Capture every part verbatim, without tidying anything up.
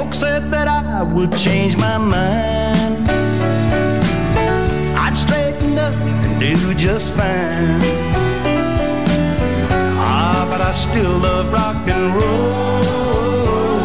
Folks said that I would change my mind. I'd straighten up and do just fine. Ah, but I still love rock and roll.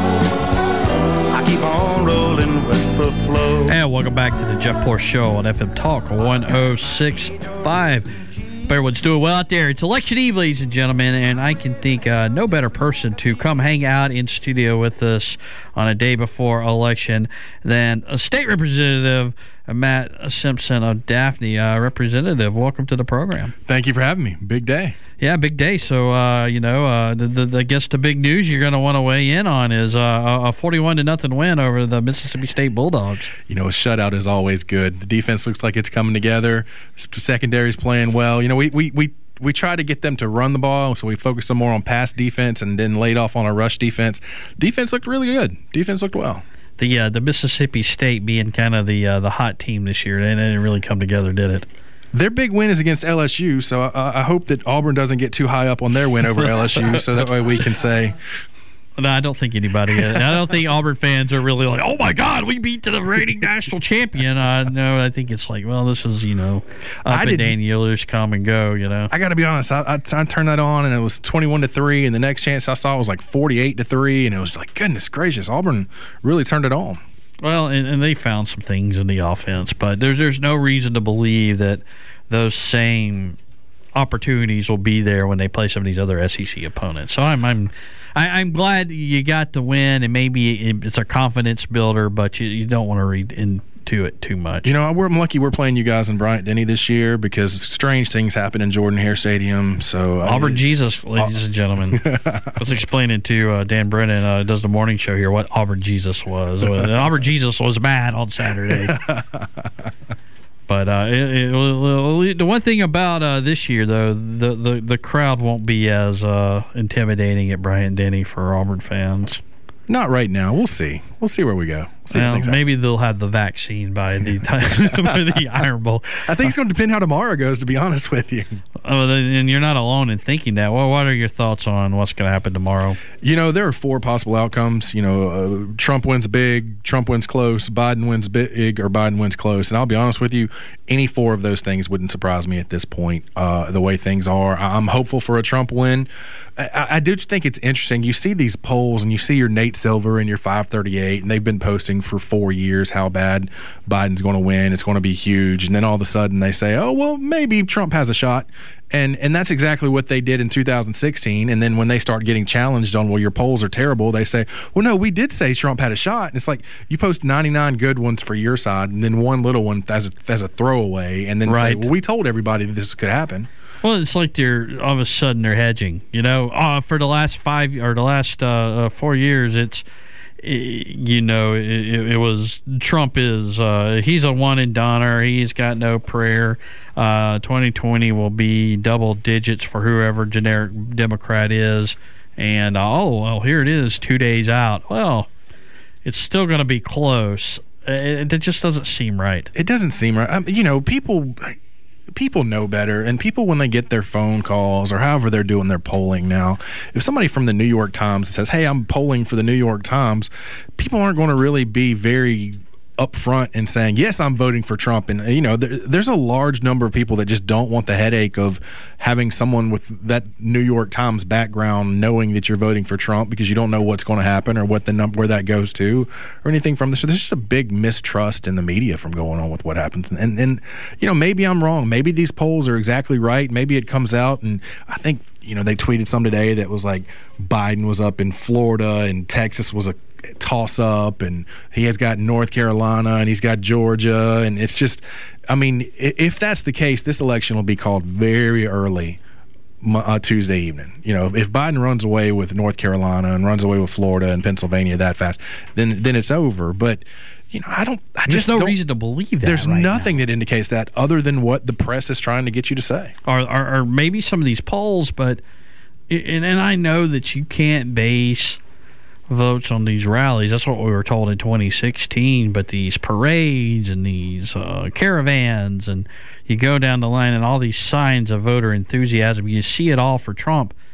I keep on rolling with the flow. And welcome back to the Jeff Poor Show on F M Talk one oh six point five. Everyone's doing well out there. It's election eve, ladies and gentlemen, and I can think uh, no better person to come hang out in studio with us on a day before election than a state representative, uh, Matt Simpson of Daphne. Uh, representative, welcome to the program. Thank you for having me. Big day. Yeah, big day. So, uh, you know, uh, the, the, I guess the big news you're going to want to weigh in on is uh, a forty-one to nothing win over the Mississippi State Bulldogs. You know, a shutout is always good. The defense looks like it's coming together. The secondary's playing well. You know, we we we. We try to get them to run the ball, so we focused some more on pass defense and then laid off on our rush defense. Defense looked really good. Defense looked well. The uh, the Mississippi State being kind of the uh, the hot team this year, they didn't really come together, did it? Their big win is against L S U, so I, I hope that Auburn doesn't get too high up on their win over L S U, so that way we can say. No, I don't think anybody is. I don't think Auburn fans are really like, oh, my God, we beat the reigning national champion. Uh, no, I think it's like, well, this is, you know, up and down, you'll just come and go, you know. I got to be honest. I, I, I turned that on, and it was twenty-one to three, and the next chance I saw was like forty-eight to three, and it was like, goodness gracious, Auburn really turned it on. Well, and, and they found some things in the offense, but there's, there's no reason to believe that those same opportunities will be there when they play some of these other S E C opponents. So I'm I'm I, I'm glad you got the win, and maybe it's a confidence builder, but you, you don't want to read into it too much. You know, we're, I'm lucky we're playing you guys in Bryant-Denny this year because strange things happen in Jordan-Hare Stadium. So Auburn I, Jesus, ladies uh, and gentlemen. I was explaining to uh, Dan Brennan, uh, does the morning show here, what Auburn Jesus was. Auburn Jesus was mad on Saturday. But uh, it, it, the one thing about uh, this year, though, the, the, the crowd won't be as uh, intimidating at Bryant-Denny for Auburn fans. Not right now. We'll see. We'll see where we go. We'll see well, maybe happen. They'll have the vaccine by the time by the Iron Bowl. I think it's going to depend how tomorrow goes, to be honest with you. Oh, and you're not alone in thinking that. Well, what are your thoughts on what's going to happen tomorrow? You know, there are four possible outcomes. You know, uh, Trump wins big, Trump wins close, Biden wins big, or Biden wins close. And I'll be honest with you, any four of those things wouldn't surprise me at this point, uh, the way things are. I'm hopeful for a Trump win. I, I do think it's interesting. You see these polls, and you see your Nate Silver and your five thirty-eight, and they've been posting for four years how bad Biden's going to win. It's going to be huge. And then all of a sudden they say, oh, well, maybe Trump has a shot. And and that's exactly what they did in two thousand sixteen. And then when they start getting challenged on, well, your polls are terrible, they say, well, no, we did say Trump had a shot. And it's like you post ninety-nine good ones for your side and then one little one as a, as a throwaway, and then right. say, well, we told everybody that this could happen. Well, it's like they're all of a sudden they're hedging. You know, uh, for the last five or the last uh, uh, four years, it's you know, it, it was Trump is uh, he's a one and doneer. He's got no prayer. Uh, twenty twenty will be double digits for whoever generic Democrat is. And uh, oh well, here it is, two days out. Well, it's still going to be close. It, it just doesn't seem right. It doesn't seem right. I mean, you know, people. People know better, and people, when they get their phone calls or however they're doing their polling now, if somebody from the New York Times says, hey, I'm polling for the New York Times, people aren't going to really be very up front and saying, yes, I'm voting for Trump. And, you know, there, there's a large number of people that just don't want the headache of having someone with that New York Times background knowing that you're voting for Trump because you don't know what's going to happen or what the number where that goes to or anything from this. So there's just a big mistrust in the media from going on with what happens. And, and, and, you know, maybe I'm wrong. Maybe these polls are exactly right. Maybe it comes out, and I think, you know, they tweeted some today that was like Biden was up in Florida and Texas was a toss up, and he has got North Carolina and he's got Georgia, and it's just, I mean, if that's the case, this election will be called very early uh, Tuesday evening. You know, if Biden runs away with North Carolina and runs away with Florida and Pennsylvania that fast, then then it's over. But you know, I don't. I there's just no don't, reason to believe that. There's right nothing now. that indicates that other than what the press is trying to get you to say, or or, or maybe some of these polls, but and and I know that you can't base votes on these rallies. That's what we were told in twenty sixteen. But these parades and these uh, caravans, and you go down the line and all these signs of voter enthusiasm, you see it all for Trump.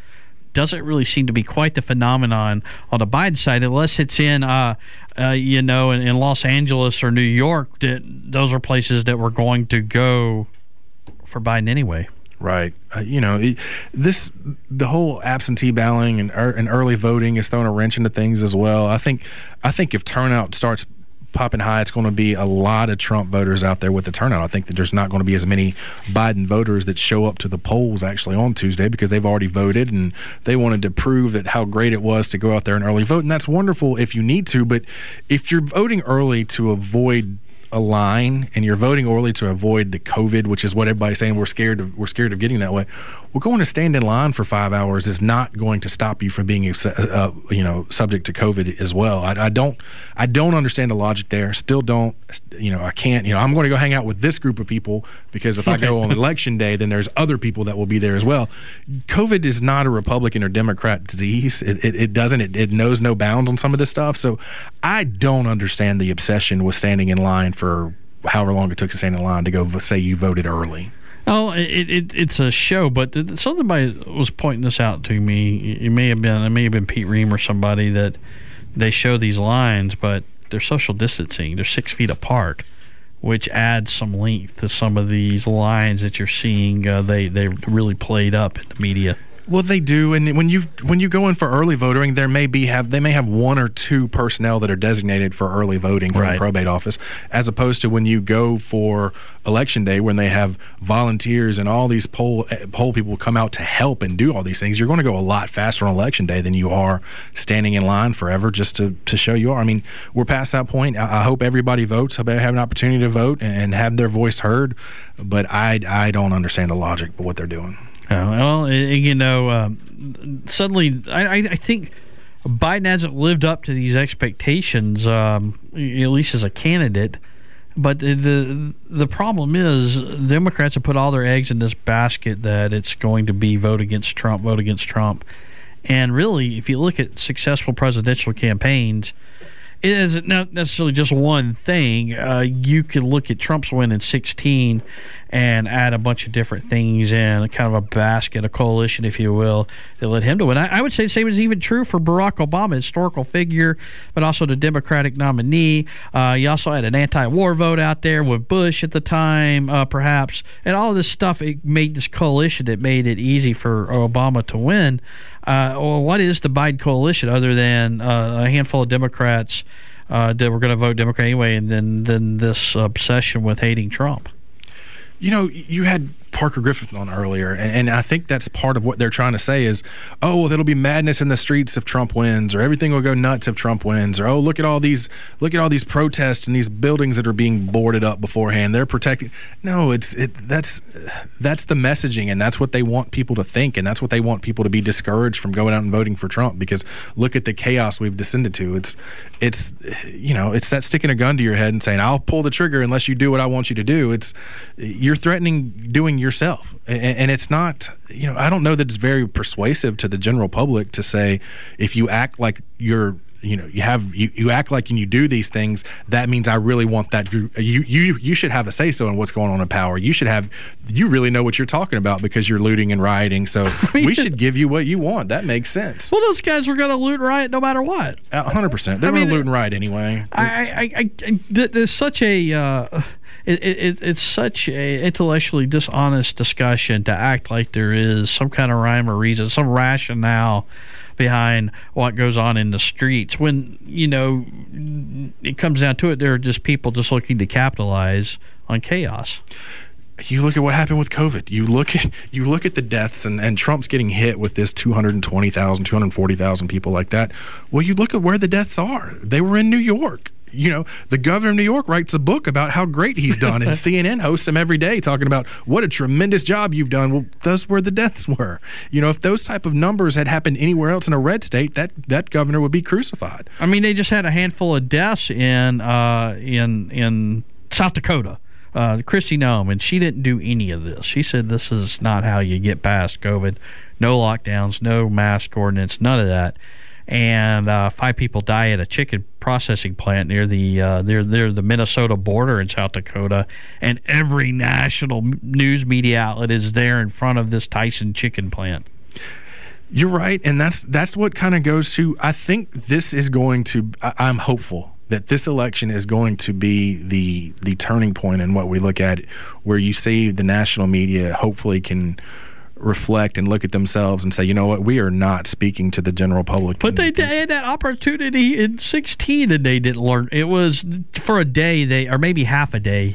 doesn't really seem to be quite the phenomenon on the Biden side, unless it's in, uh, uh, you know, in, in Los Angeles or New York. That those are places that we're going to go for Biden anyway. Right. Uh, you know, it, this the whole absentee balloting and, er, and early voting is throwing a wrench into things as well. I think I think if turnout starts popping high, it's going to be a lot of Trump voters out there with the turnout. I think that there's not going to be as many Biden voters that show up to the polls actually on Tuesday because they've already voted and they wanted to prove that how great it was to go out there and early vote. And that's wonderful if you need to, but if you're voting early to avoid a line and you're voting early to avoid the COVID, which is what everybody's saying we're scared of, we're scared of getting that way. We're going to stand in line for five hours is not going to stop you from being, uh, you know, subject to COVID as well. I, I don't, I don't understand the logic there. Still don't, you know, I can't, you know, I'm going to go hang out with this group of people because if I go on election day, then there's other people that will be there as well. COVID is not a Republican or Democrat disease. It, it, it doesn't, it, it knows no bounds on some of this stuff. So I don't understand the obsession with standing in line for however long it took to stand in line to go say you voted early. Oh, it, it it's a show, but somebody was pointing this out to me. It may have been it may have been Pete Ream or somebody that they show these lines, but they're social distancing. They're six feet apart, which adds some length to some of these lines that you're seeing. Uh, they they really played up in the media. Well, they do, and when you when you go in for early voting, there may be have they may have one or two personnel that are designated for early voting from right. the probate office, as opposed to when you go for election day, when they have volunteers and all these poll poll people come out to help and do all these things. You're going to go a lot faster on election day than you are standing in line forever just to to show you are. I mean, we're past that point. I, I hope everybody votes. I hope they have an opportunity to vote and have their voice heard, but I I don't understand the logic of what they're doing. Uh, well, you know, um, suddenly I, I think Biden hasn't lived up to these expectations, um, at least as a candidate. But the, the the problem is Democrats have put all their eggs in this basket that it's going to be vote against Trump, vote against Trump. And really, if you look at successful presidential campaigns, it isn't not necessarily just one thing. Uh, you could look at Trump's win in sixteen and add a bunch of different things in, kind of a basket, a coalition, if you will, that led him to win. I, I would say the same is even true for Barack Obama, historical figure, but also the Democratic nominee. Uh, you also had an anti-war vote out there with Bush at the time, uh, perhaps. And all of this stuff, it made this coalition that made it easy for Obama to win. Uh, well, what is the Biden coalition other than uh, a handful of Democrats uh, that were going to vote Democrat anyway, and then, then this obsession with hating Trump? You know, you had Parker Griffith on earlier, and, and I think that's part of what they're trying to say is, oh, well, it'll be madness in the streets if Trump wins, or everything will go nuts if Trump wins, or oh, look at all these look at all these protests and these buildings that are being boarded up beforehand. They're protecting. No, it's it that's that's the messaging, and that's what they want people to think, and that's what they want people to be discouraged from going out and voting for Trump, because look at the chaos we've descended to. It's it's you know, it's that sticking a gun to your head and saying, I'll pull the trigger unless you do what I want you to do. It's you're threatening doing yourself, and, and it's not, you know, I don't know that it's very persuasive to the general public to say if you act like you're, you know, you have you, you act like and you do these things, that means I really want that. You you you should have a say so in what's going on in power. You should have, you really know what you're talking about because you're looting and rioting. So we should give you what you want. That makes sense. Well, those guys were going to loot and riot no matter what. A hundred percent. They're going to loot and riot anyway. I, I, I, I there's such a. Uh, It, it, it's such a intellectually dishonest discussion to act like there is some kind of rhyme or reason, some rationale behind what goes on in the streets. When, you know, it comes down to it, there are just people just looking to capitalize on chaos. You look at what happened with COVID. You look at you look at the deaths, and, and Trump's getting hit with this two hundred twenty thousand, two hundred forty thousand people like that. Well, you look at where the deaths are. They were in New York. You know, the governor of New York writes a book about how great he's done, and C N N hosts him every day talking about what a tremendous job you've done. Well, those were the deaths were. You know, if those type of numbers had happened anywhere else in a red state, that, that governor would be crucified. I mean, they just had a handful of deaths in uh, in in South Dakota. Uh, Kristi Noem, and she didn't do any of this. She said this is not how you get past COVID. No lockdowns, no mask ordinance, none of that. And uh, five people die at a chicken processing plant near the uh, near, near the Minnesota border in South Dakota, and every national news media outlet is there in front of this Tyson chicken plant. You're right, and that's that's what kind of goes to. I think this is going to. I, I'm hopeful that this election is going to be the the turning point in what we look at, where you see the national media hopefully can reflect and look at themselves and say, you know what, we are not speaking to the general public. But they had that opportunity in sixteen, and they didn't learn. It was for a day, they or maybe half a day.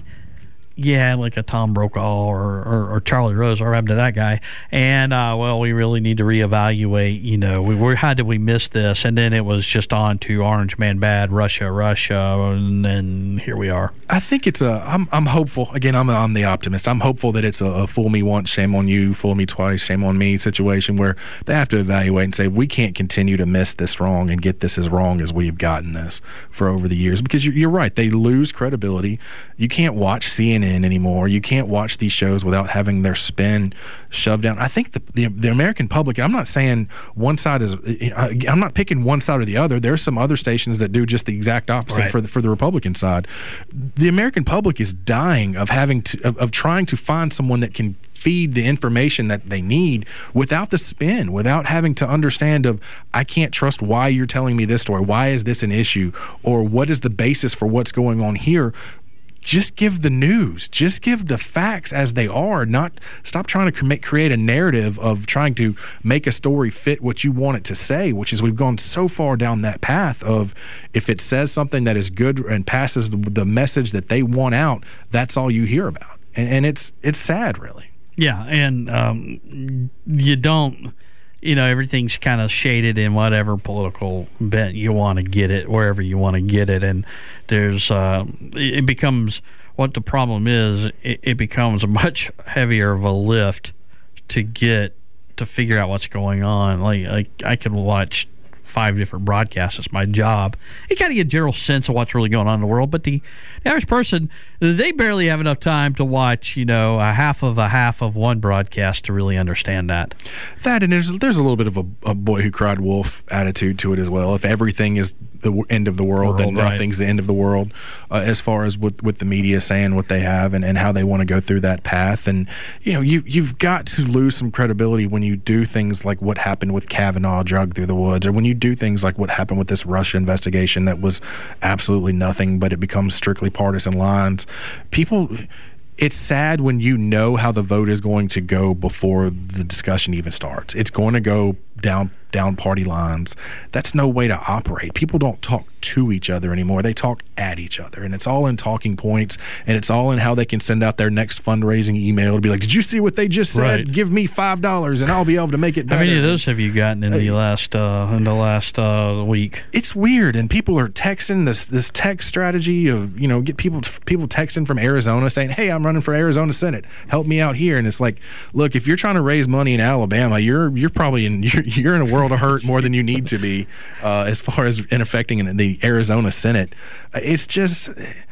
Yeah, like a Tom Brokaw or, or, or Charlie Rose, or happened to that guy. And, uh, well, we really need to reevaluate, you know, we were, how did we miss this? And then it was just on to Orange Man Bad, Russia, Russia, and then here we are. I think it's a, I'm, I'm hopeful. Again, I'm, I'm the optimist. I'm hopeful that it's a, a fool me once, shame on you, fool me twice, shame on me situation where they have to evaluate and say, we can't continue to miss this wrong and get this as wrong as we've gotten this for over the years. Because you're, you're right, they lose credibility. You can't watch C N N anymore. You can't watch these shows without having their spin shoved down. I think the, the the American public, I'm not saying one side is, I'm not picking one side or the other. There's some other stations that do just the exact opposite right. for the, for the Republican side. The American public is dying of having to, of, of trying to find someone that can feed the information that they need without the spin, without having to understand of, I can't trust why you're telling me this story. Why is this an issue? Or what is the basis for what's going on here? Just give the news. Just give the facts as they are. Not stop trying to make, create a narrative of trying to make a story fit what you want it to say, which is we've gone so far down that path of if it says something that is good and passes the, the message that they want out, that's all you hear about. And, and it's it's sad, really. Yeah, and um, you don't, you know, everything's kind of shaded in whatever political bent you want to get it, wherever you want to get it. And there's, uh, it becomes, what the problem is, it, it becomes a much heavier of a lift to get, to figure out what's going on. Like, like I could watch five different broadcasts. It's my job. You kind of get a general sense of what's really going on in the world, but the, the average person, they barely have enough time to watch, you know, a half of a half of one broadcast to really understand that. That, and there's there's a little bit of a, a boy who cried wolf attitude to it as well. If everything is the end of the world, world then nothing's right. the end of the world, uh, as far as with, with the media saying what they have and, and how they want to go through that path. And, you know, you, you've got to lose some credibility when you do things like what happened with Kavanaugh dragged through the woods, or when you do things like what happened with this Russia investigation that was absolutely nothing, but it becomes strictly partisan lines. People, it's sad when you know how the vote is going to go before the discussion even starts. It's going to go down down party lines. That's no way to operate. People don't talk to each other anymore. They talk at each other, and it's all in talking points, and it's all in how they can send out their next fundraising email to be like, did you see what they just said? Right. Give me five dollars and I'll be able to make it better. How many of those have you gotten in the last uh, in the last uh, week? It's weird, and people are texting this this text strategy of, you know, get people people texting from Arizona saying, hey, I'm running for Arizona Senate. Help me out here. And it's like, look, if you're trying to raise money in Alabama, you're you're probably in you're, you're in a world of hurt more than you need to be uh, as far as in affecting the Arizona Senate. It's just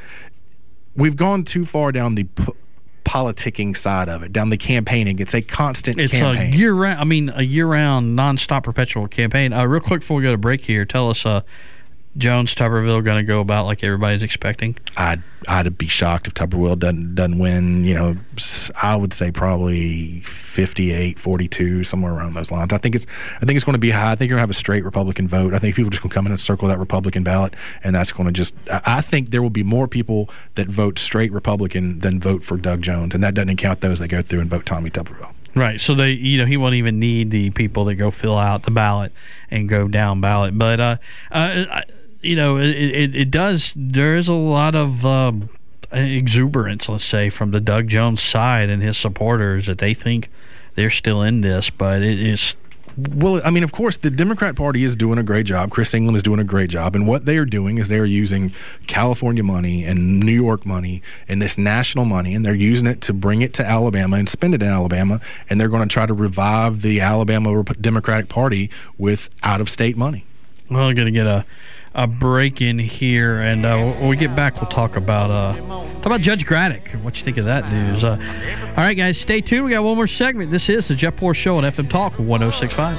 we've gone too far down the p- politicking side of it, down the campaigning. It's a constant it's campaign. It's a year-round, I mean, a year-round, nonstop, perpetual campaign. Uh, real quick before we go to break here, tell us, uh, Jones, Tuberville going to go about like everybody's expecting? I'd I'd be shocked if Tuberville doesn't doesn't win. You know, I would say probably fifty-eight forty-two, somewhere around those lines. I think it's I think it's going to be high. I think you're going to have a straight Republican vote. I think people are just going to come in and circle that Republican ballot, and that's going to just. I think there will be more people that vote straight Republican than vote for Doug Jones, and that doesn't count those that go through and vote Tommy Tuberville. Right, so they, you know, he won't even need the people that go fill out the ballot and go down ballot. But, uh, uh, you know, it, it, it does. There is a lot of um, exuberance, let's say, from the Doug Jones side and his supporters that they think they're still in this, but it is. Well, I mean, of course, the Democrat Party is doing a great job. Chris England is doing a great job. And what they are doing is they are using California money and New York money and this national money, and they're using it to bring it to Alabama and spend it in Alabama. And they're going to try to revive the Alabama Democratic Party with out-of-state money. Well, we're going to get a, a break in here. And uh, when we get back, we'll talk about uh, talk about Judge Graddick. What you think of that news? Uh, all right, guys, stay tuned. We got one more segment. This is the Jeff Poor Show on F M Talk one oh six point five.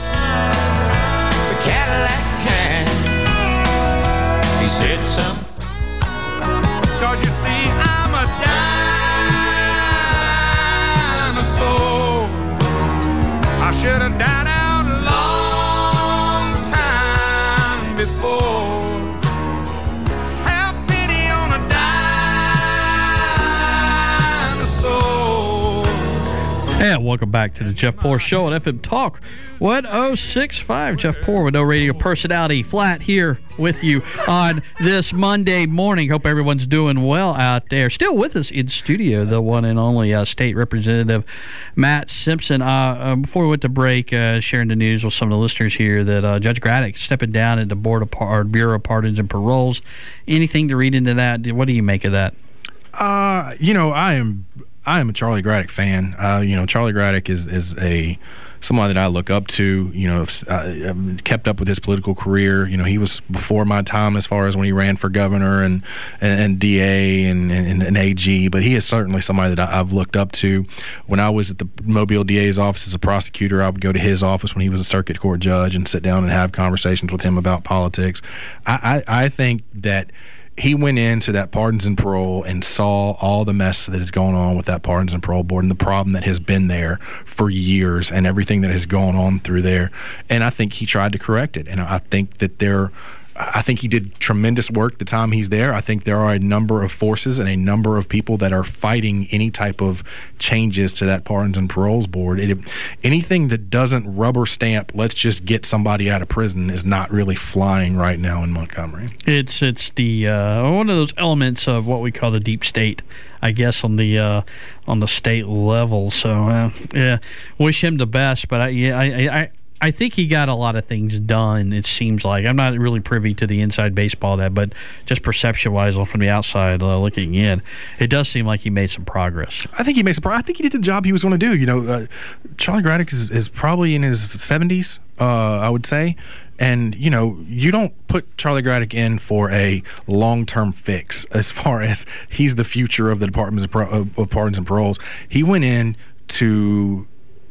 The Cadillac can. He said something. Cause you see, I'm a dinosaur. I should have died out long Yeah, welcome back to the Jeff Poor Show on F M Talk one oh six point five. Jeff Poor with no radio personality, flat here with you on this Monday morning. Hope everyone's doing well out there. Still with us in studio, the one and only uh, State Representative Matt Simpson. Uh, uh, before we went to break, uh, sharing the news with some of the listeners here that uh, Judge Graddick stepping down at the Board of Par- Bureau of Pardons and Paroles. Anything to read into that? What do you make of that? Uh, you know, I am I am a Charlie Graddick fan. Uh, you know, Charlie Graddick is is a someone that I look up to. You know, I've kept up with his political career. You know, he was before my time as far as when he ran for governor and and, and D A and, and, and A G. But he is certainly somebody that I've looked up to. When I was at the Mobile D A's office as a prosecutor, I would go to his office when he was a circuit court judge and sit down and have conversations with him about politics. I, I, I think that he went into that pardons and parole and saw all the mess that is going on with that pardons and parole board and the problem that has been there for years and everything that has gone on through there. And I think he tried to correct it. And I think that there I think he did tremendous work the time he's there. I think there are a number of forces and a number of people that are fighting any type of changes to that pardons and paroles board. It, anything that doesn't rubber stamp, let's just get somebody out of prison, is not really flying right now in Montgomery. It's it's the uh, one of those elements of what we call the deep state, I guess, on the uh, on the state level. So uh, yeah, wish him the best. But I yeah I. I I think he got a lot of things done, it seems like. I'm not really privy to the inside baseball of that, but just perception-wise from the outside uh, looking in, it does seem like he made some progress. I think he made some progress. I think he did the job he was going to do. You know, uh, Charlie Graddick is, is probably in his seventies, uh, I would say. And, you know, you don't put Charlie Graddick in for a long-term fix as far as he's the future of the Department of, of, of Pardons and Paroles. He went in to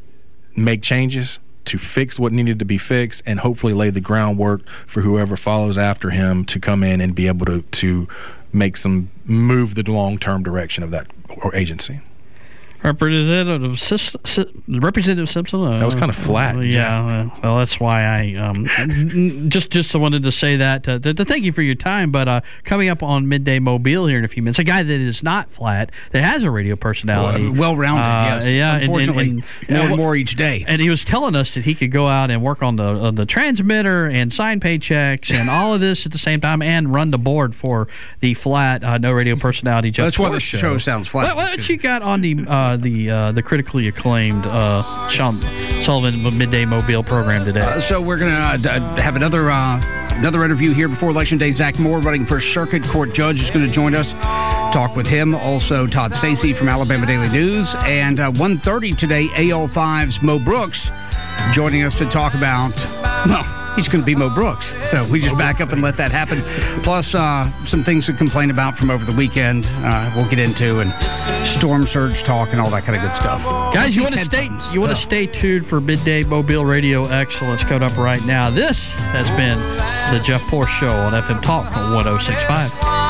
make changes, to fix what needed to be fixed, and hopefully lay the groundwork for whoever follows after him to come in and be able to, to make some move the long-term direction of that agency. Representative Sis- Sis- Representative Simpson. Uh, that was kind of flat. Uh, yeah, uh, well, that's why I um, just just wanted to say that to, to, to thank you for your time. But uh, coming up on Midday Mobile here in a few minutes, a guy that is not flat, that has a radio personality, well, well-rounded. Uh, yes, yeah, unfortunately, and, and, more and, and more each day. And he was telling us that he could go out and work on the on the transmitter and sign paychecks and all of this at the same time and run the board for the flat uh, no radio personality. Jeff That's why the show. show sounds flat. What, what you got on the uh, the uh, the critically acclaimed uh, Sean Sullivan Midday Mobile program today? Uh, so we're going to uh, have another uh, another interview here before Election Day. Zach Moore, running for circuit court judge, is going to join us. Talk with him. Also, Todd Stacy from Alabama Daily News. And uh, one thirty today, A L five's Mo Brooks joining us to talk about, well, he's going to be Mo Brooks. So we just back up and let that happen. Plus, uh, some things to complain about from over the weekend uh, we'll get into, and storm surge talk and all that kind of good stuff. Guys, you want to stay you want to stay tuned for Midday Mobile Radio Excellence coming up right now. This has been the Jeff Poor Show on F M Talk on one oh six point five.